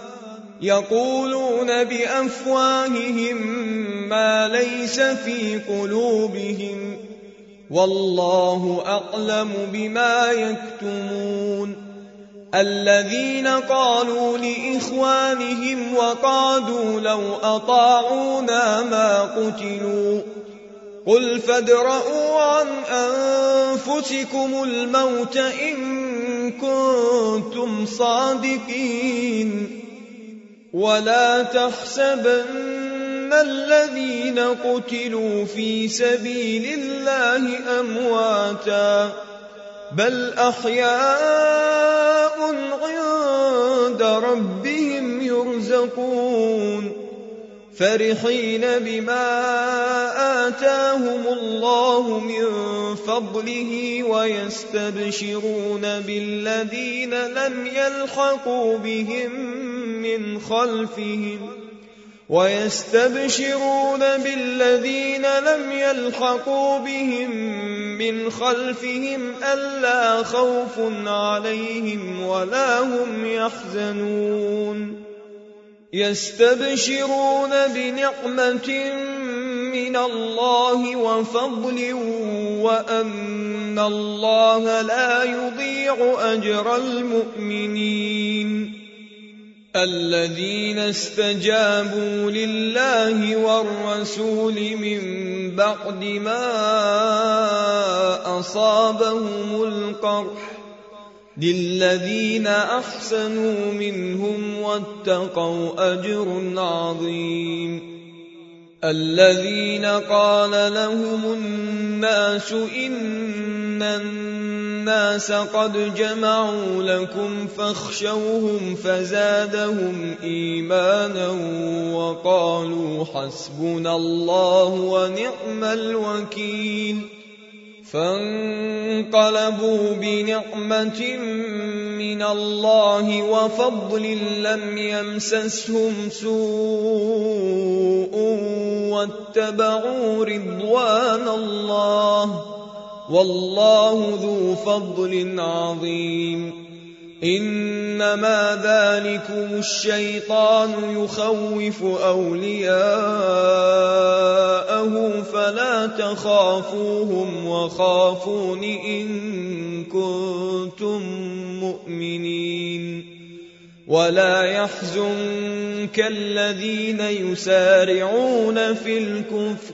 يقولون بأفواههم ما ليس في قلوبهم والله أعلم بما يكتمون الذين قالوا لإخوانهم وقعدوا لو أطاعونا ما قتلوا قل فادرءوا عن أنفسكم الموت إن كنتم صادقين ولا تحسبن الذين قتلوا في سبيل الله أمواتا بل أحياء عند ربهم يرزقون فرحين بما آتاهم الله من فضله ويستبشرون بالذين لم يلحقوا بهم من خلفهم ويستبشرون بالذين لم يلحقوا بهم من خلفهم ألا خوف عليهم ولا هم يحزنون يستبشرون بنعمة من الله وفضل وأن الله لا يضيع أجر المؤمنين الذين استجابوا لله والرسول من بعد ما أصابهم القرح للذين أحسنوا منهم واتقوا أجر عظيم الذين قال لهم الناس إن الناس قد جمعوا لكم فاخشوهم فزادهم إيمانا وقالوا حسبنا الله ونعم الوكيل فانقلبوا بنعمة من الله وفضل لم يمسسهم سوء واتبعوا رضوان الله والله ذو فضل عظيم إنما ذلكم الشيطان يخوف أولياءه فلا تخافوهم وخافون إن كنتم مؤمنين ولا يحزنك الذين يسارعون في الكفر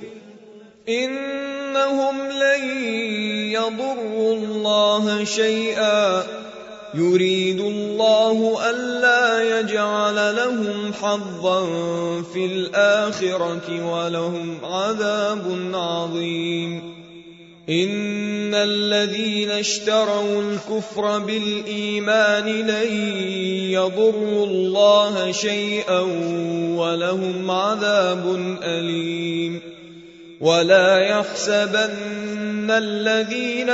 إنهم لن يضروا الله شيئا يريد الله ألا يجعل لهم حظا في الآخرة ولهم عذاب عظيم إن الذين اشتروا الكفر بالإيمان لن يضروا الله شيئا ولهم عذاب أليم ولا يحسبن الذين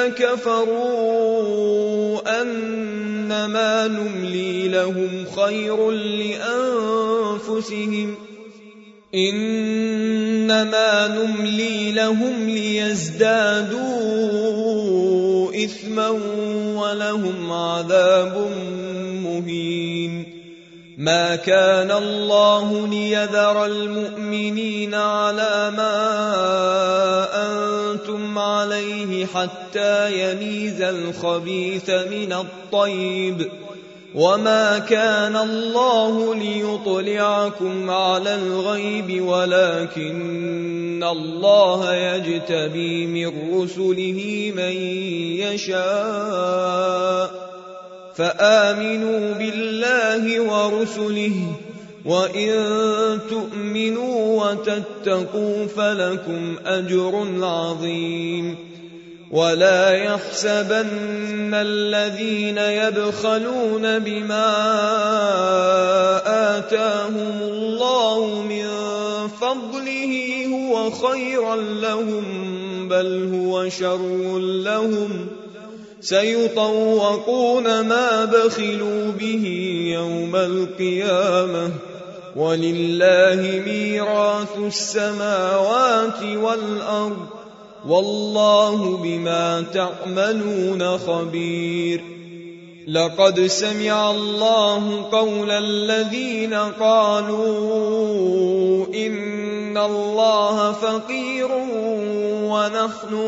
كفروا أنما نملي لهم خير لأنفسهم إنما نملي لهم ليزدادوا إثما ولهم عذاب مهين ما كان الله ليذر المؤمنين على ما أنتم عليه حتى يميز الخبيث من الطيب وما كان الله ليطلعكم على الغيب ولكن الله يجتبي من رسله من يشاء فآمنوا بالله ورسله وإن تؤمنوا وتتقوا فلكم أجر عظيم ولا يحسبن الذين يبخلون بما آتاهم الله من فضله هو خيرا لهم بل هو شر لهم سيطوقون ما بخلوا به يوم القيامة ولله ميراث السماوات والأرض والله بما تعملون خبير لقد سمع الله قول الذين قالوا إن الله فقير ونحن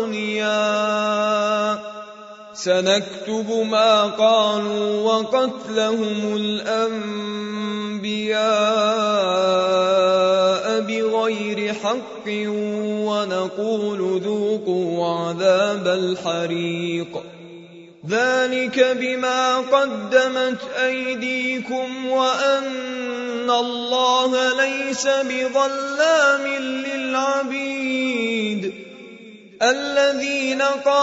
أغنياء سنكتب ما قالوا وقتلهم الأنبياء بغير حق ونقول ذوقوا عذاب الحريق ذلك بما قدمت أيديكم وأن الله ليس بظلام للعبيد الذين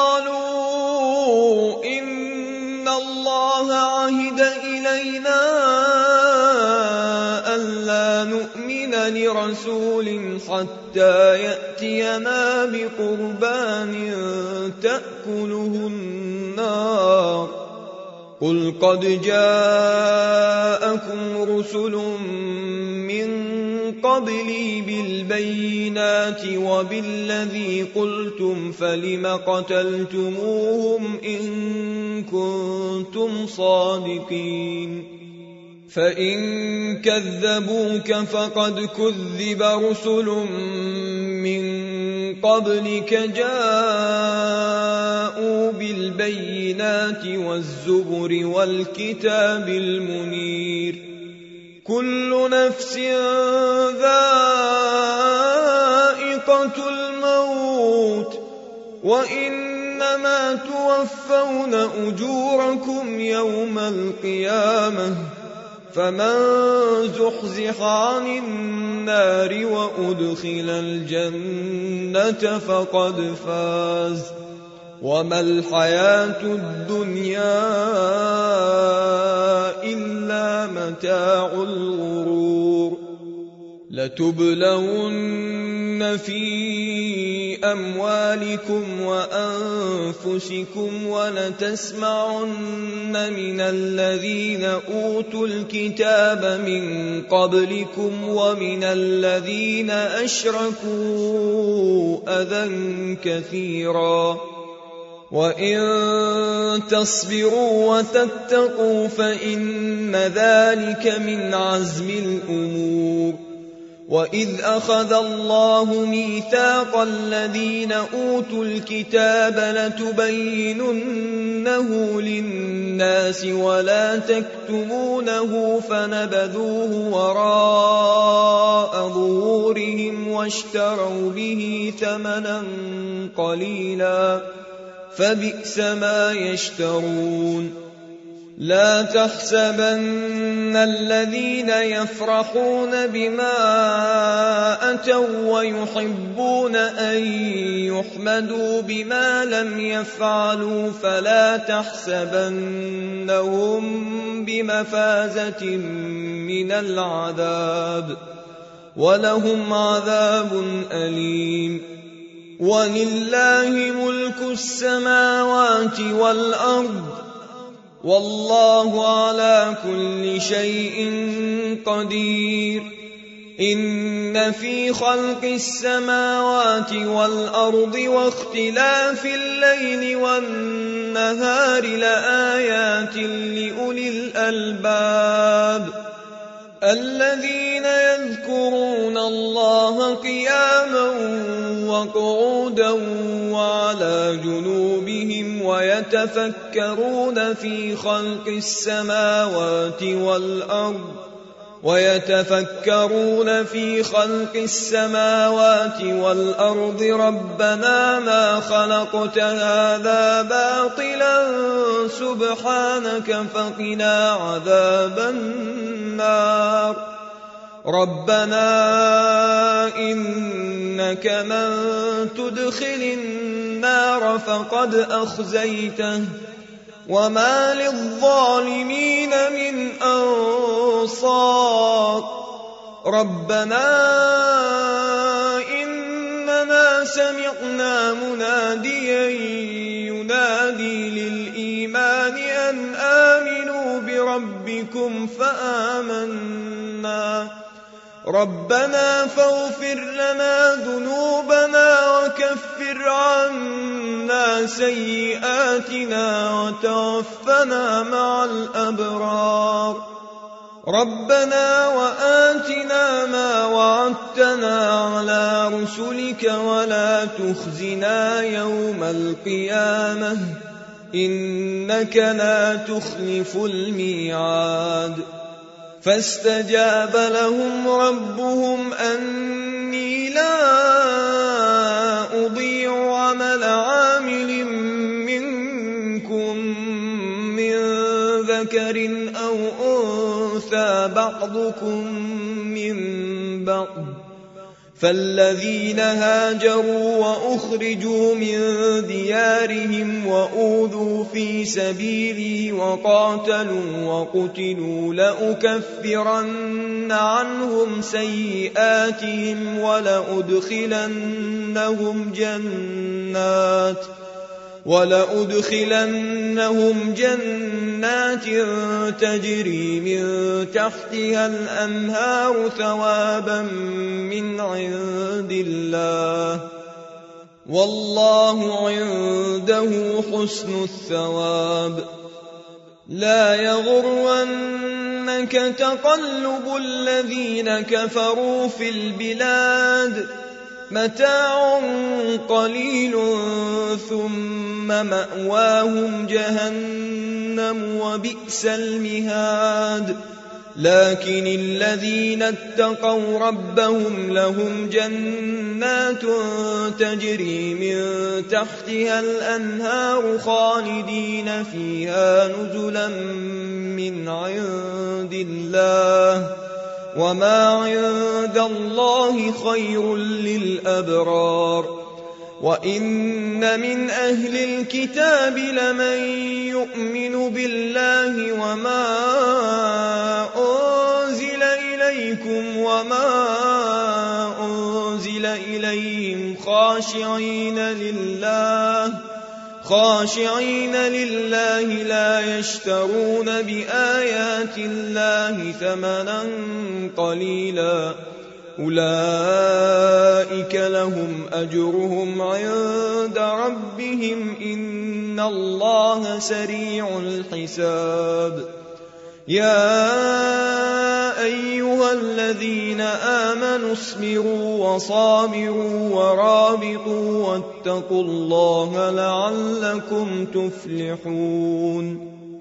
قالوا إن الله عهد إلينا ألا نؤمن لرسول حتى يأتينا بقربان تأكله النار قل قد جاءكم رسل من قبلي بالبينات وبالذي قلتم فلم قتلتموهم إن كنتم صادقين فإن كذبوك فقد كذب رسل من قبلك جاءوا بالبينات والزبر والكتاب المنير كل نفس ذائقة الموت وإنما توفون أجوركم يوم القيامة فمن زحزح عن النار وأدخل الجنة فقد فاز وما الحياة الدنيا إلا متاع الغرور لتبلون في أموالكم وأنفسكم ولتسمعن من الذين أوتوا الكتاب من قبلكم ومن الذين أشركوا أذى كثيرا وإن تصبروا وتتقوا فإن ذلك من عزم الأمور وإذ أخذ الله ميثاق الذين أوتوا الكتاب لتبينن للناس ولا تكتمونه فنبذوه وراء ظهورهم واشتروا به ثمنا قليلا فبئس ما يشترون. لا تحسبن الذين يفرحون بما أتوا ويحبون أن يحمدوا بما لم يفعلوا فلا تحسبنهم بمفازة من العذاب ولهم عذاب أليم. ولله ملك السماوات والأرض والله على كل شيء قدير. إن في خلق السماوات والأرض واختلاف الليل والنهار لآيات لأولي الألباب الذين يذكرون الله قياما وقعودا وعلى جنوبهم ويتفكرون في خلق السماوات والأرض ويتفكرون في خلق السماوات والأرض ربنا ما خلقت هذا باطلا سبحانك فقنا عذاب النار. ربنا إنك من تدخل النار فقد أخزيته وما للظالمين من أنصار. ربنا إننا سمعنا مناديا ينادي للإيمان أن آمنوا بربكم فآمنا ربنا فاغفر لنا ذنوبنا وكفر عنا سيئاتنا وتوفنا مع الأبرار. ربنا وآتنا ما وعدتنا على رسلك ولا تخزنا يوم القيامة إنك لا تخلف الميعاد. فاستجاب لهم ربهم أني لا أضيع عمل عامل منكم من ذكر أو أنثى بعضكم من بعض فالذين هاجروا وأخرجوا من ديارهم وأوذوا في سبيلي وقاتلوا وقتلوا لأكفرن عنهم سيئاتهم ولأدخلنهم جنات ولأدخلنهم جنات تجري من تحتها الأنهار ثوابا من عند الله والله عنده حسن الثواب. لا يغرنك تقلب الذين كفروا في البلاد متاع قليل ثم مأواهم جهنم وبئس المهاد. لكن الذين اتقوا ربهم لهم جنات تجري من تحتها الأنهار خالدين فيها نزلا من عند الله وما عند الله خير للأبرار. وإن من أهل الكتاب لمن يؤمن بالله وما أنزل إليكم وما أنزل إليهم خاشعين لله خاشعين لله لا يشترون بآيات الله ثمنا قليلا أولئك لهم أجرهم عند ربهم إن الله سريع الحساب. يا أيها الذين آمنوا اصبروا وصابروا ورابطوا واتقوا الله لعلكم تفلحون